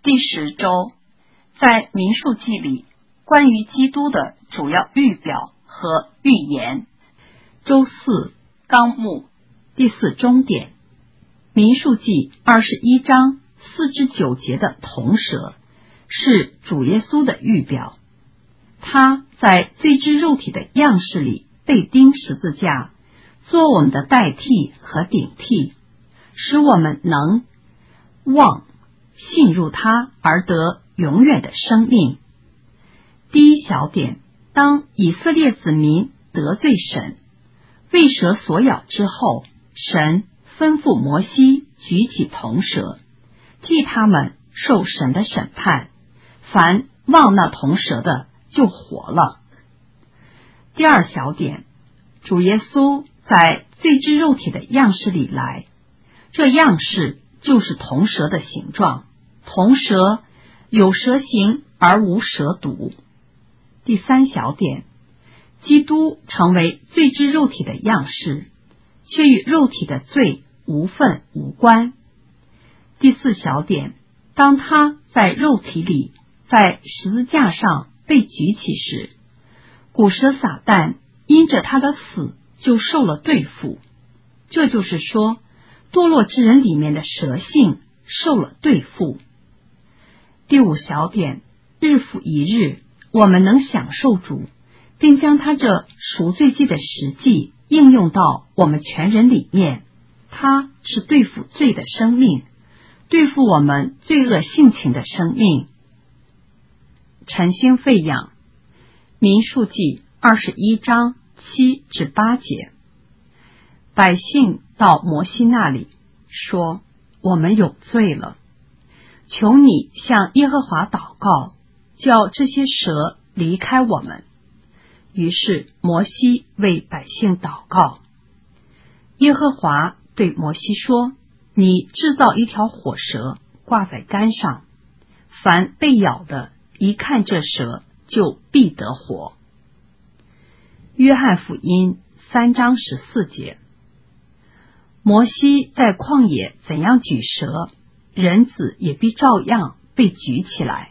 第10周，在民数记里关于基督的主要预表和预言。 周4纲目第4中点，民数记21章4至9节的铜蛇是主耶稣的预表，他在罪之肉体的样式里被钉十字架，做我们的代替和顶替，使我们能望信入他而得永远的生命。第一小点，当以色列子民得罪神，被蛇所咬之后，神吩咐摩西举起铜蛇，替他们受神的审判，凡望那铜蛇的就活了。第二小点，主耶稣在罪之肉体的样式里来，这样式就是铜蛇的形状，铜蛇有蛇形而无蛇毒。第三小点，基督成为罪之肉体的样式，却与肉体的罪无分无关。第四小点，当他在肉体里在十字架上被举起时，古蛇撒旦因着他的死就受了对付，这就是说堕落之人里面的蛇性受了对付。第五小点，日复一日我们能享受主，并将他这赎罪祭的实际应用到我们全人里面，他是对付罪的生命，对付我们罪恶性情的生命。晨星吠养，民数记21章7至8节。百姓到摩西那里说，我们有罪了，求你向耶和华祷告，叫这些蛇离开我们。于是摩西为百姓祷告。耶和华对摩西说，你制造一条火蛇挂在杆上，凡被咬的一看这蛇就必得活。约翰福音3章14节。摩西在旷野怎样举蛇，人子也必照样被举起来。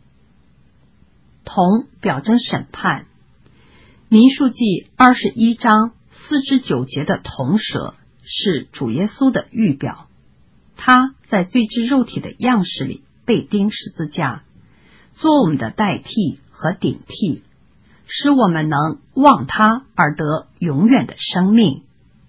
铜表征审判，民数记21章4至9节的铜蛇是主耶稣的预表，他在罪之肉体的样式里被钉十字架，做我们的代替和顶替，使我们能望他而得永远的生命。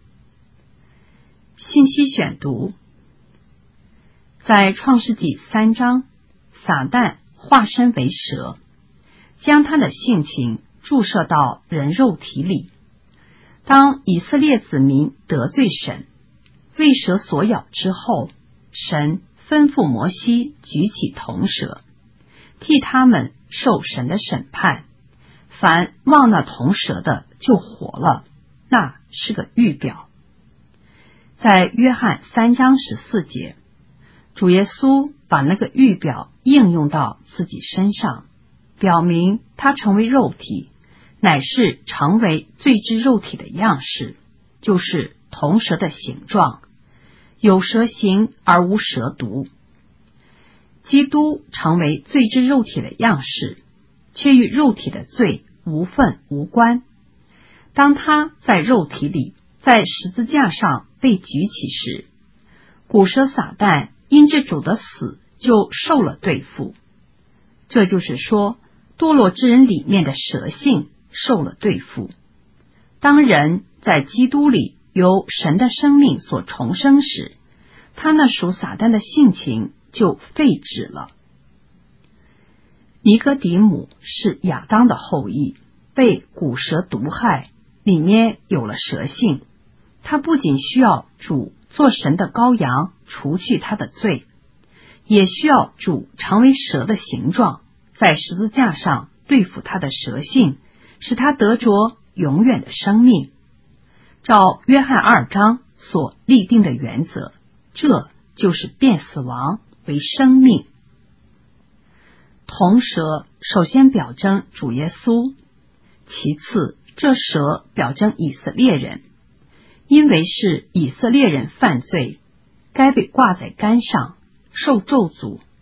信息选读，在创世纪3章，撒旦化身为蛇，将他的性情注射到人肉体里。当以色列子民得罪神，被蛇所咬之后，神吩咐摩西举起铜蛇，替他们受神的审判，凡望那铜蛇的就活了，那是个预表。在约翰3章14节，主耶稣把那个预表应用到自己身上，表明他成为肉体，乃是成为罪之肉体的样式，就是铜蛇的形状，有蛇形而无蛇毒。基督成为罪之肉体的样式，却与肉体的罪无分无关。当他在肉体里在十字架上被举起时，古蛇撒旦因着主的死就受了对付，这就是说堕落之人里面的蛇性受了对付。当人在基督里由神的生命所重生时，他那属撒旦的性情就废止了。尼哥底母是亚当的后裔，被古蛇毒害，里面有了蛇性，他不仅需要主做神的羔羊除去他的罪，也需要主成为蛇的形状，在十字架上对付他的蛇性，使他得着永远的生命。照约翰2章所立定的原则，这就是变死亡为生命。铜蛇首先表征主耶稣，其次这蛇表征以色列人，因为是以色列人犯罪，该被挂在杆上受咒诅，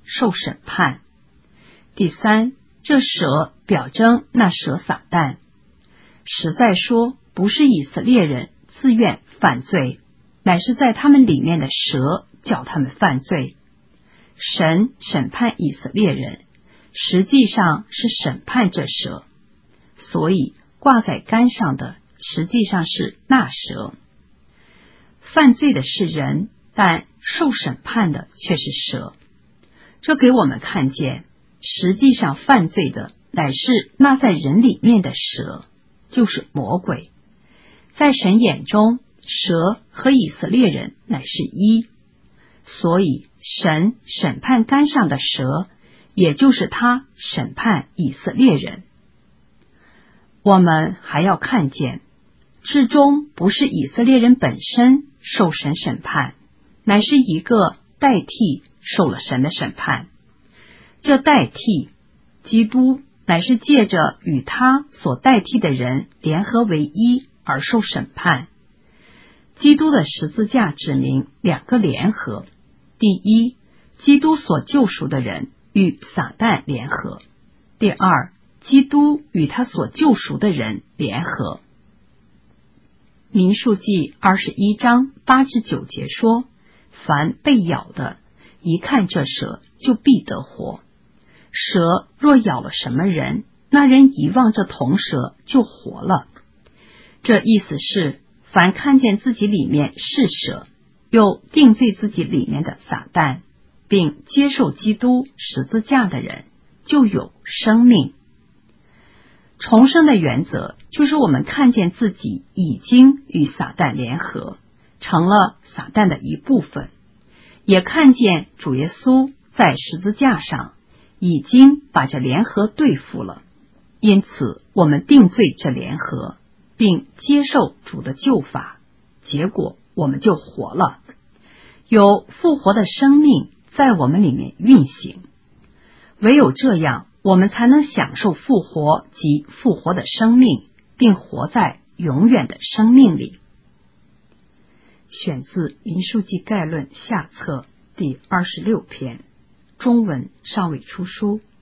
受审判。第三，这蛇表征那蛇撒旦。实在说，不是以色列人自愿犯罪，乃是在他们里面的蛇叫他们犯罪。神审判以色列人，实际上是审判这蛇，所以挂在杆上的实际上是那蛇。犯罪的是人，但受审判的却是蛇。这给我们看见，实际上犯罪的乃是那在人里面的蛇，就是魔鬼。在神眼中，蛇和以色列人乃是一，所以神审判杆上的蛇，也就是他审判以色列人。我们还要看见，至终不是以色列人本身受神审判，乃是一个代替受了神的审判。这代替基督乃是借着与他所代替的人联合为一而受审判。基督的十字架指明两个联合：第一，基督所救赎的人与撒旦联合；第二，基督与他所救赎的人联合。民数记21章8至9节说，凡被咬的，一看这蛇就必得活。蛇若咬了什么人，那人一望这铜蛇就活了。这意思是，凡看见自己里面是蛇，又定罪自己里面的撒旦，并接受基督十字架的人，就有生命。重生的原则就是我们看见自己已经与撒旦联合，成了撒旦的一部分，也看见主耶稣在十字架上已经把这联合对付了，因此我们定罪这联合，并接受主的救法，结果我们就活了，有复活的生命在我们里面运行。唯有这样，我们才能享受复活及复活的生命，并活在永远的生命里。选自《民数记概论》下册第26篇，中文尚未出书。